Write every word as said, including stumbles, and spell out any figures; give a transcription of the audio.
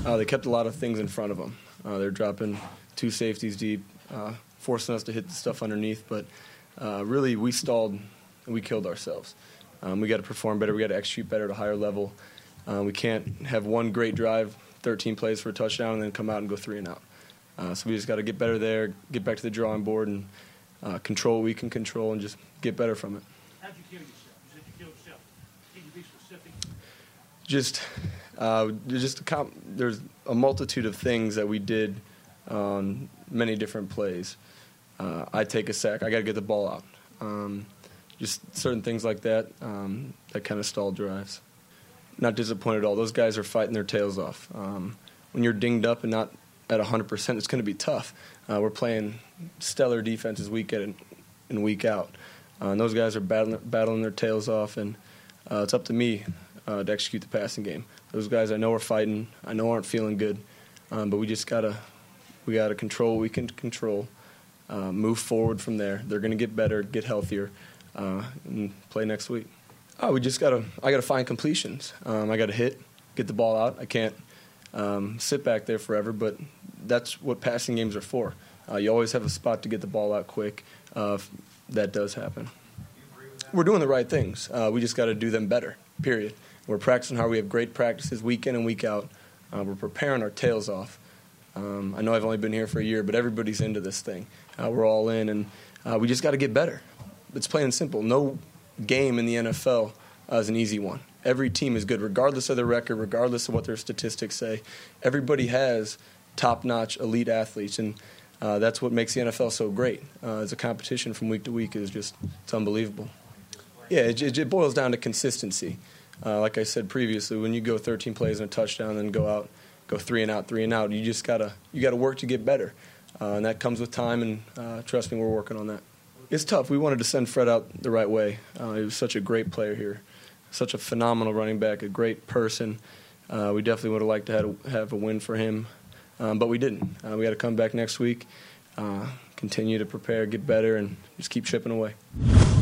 Uh, they kept a lot of things in front of them. Uh, they're dropping two safeties deep, uh, forcing us to hit the stuff underneath. But uh, really, we stalled and we killed ourselves. Um, we got to perform better. We got to execute better at a higher level. Uh, we can't have one great drive, thirteen plays for a touchdown, and then come out and go three and out. Uh, so we just got to get better there, get back to the drawing board, and uh, control what we can control, and just get better from it. How'd you kill yourself? You said you killed yourself. Can you be specific? Just, uh, just a comp- there's a multitude of things that we did on many different plays. Uh, I take a sack. I got to get the ball out. Um, just certain things like that um, that kind of stalled drives. Not disappointed at all. Those guys are fighting their tails off. Um, when you're dinged up and not at one hundred percent, it's going to be tough. Uh, we're playing stellar defenses week in and week out. Uh, and those guys are battling, battling their tails off, and uh, it's up to me uh, to execute the passing game. Those guys I know are fighting, I know aren't feeling good, um, but we just gotta we gotta control what we can control, uh, move forward from there. They're going to get better, get healthier, uh, and play next week. Oh, we just gotta I gotta find completions. Um, I gotta hit, get the ball out. I can't um, sit back there forever, but that's what passing games are for. Uh, you always have a spot to get the ball out quick. Uh, that does happen. We're doing the right things. Uh, we just got to do them better, period. We're practicing hard. We have great practices week in and week out. Uh, we're preparing our tails off. Um, I know I've only been here for a year, but everybody's into this thing. Uh, we're all in, and uh, we just got to get better. It's plain and simple. No game in the N F L uh, is an easy one. Every team is good, regardless of their record, regardless of what their statistics say. Everybody has top-notch elite athletes, and uh, that's what makes the N F L so great. Uh, as a competition from week to week is just it's unbelievable. Yeah, it, it, it boils down to consistency. Uh, like I said previously, when you go thirteen plays and a touchdown, then go out, go three and out, three and out, you just gotta you gotta work to get better, uh, and that comes with time. And uh, trust me, we're working on that. It's tough. We wanted to send Fred out the right way. Uh, he was such a great player here, such a phenomenal running back, a great person. Uh, we definitely would have liked to have a, have a win for him. Um, but we didn't. Uh, we got to come back next week, uh, continue to prepare, get better, and just keep chipping away.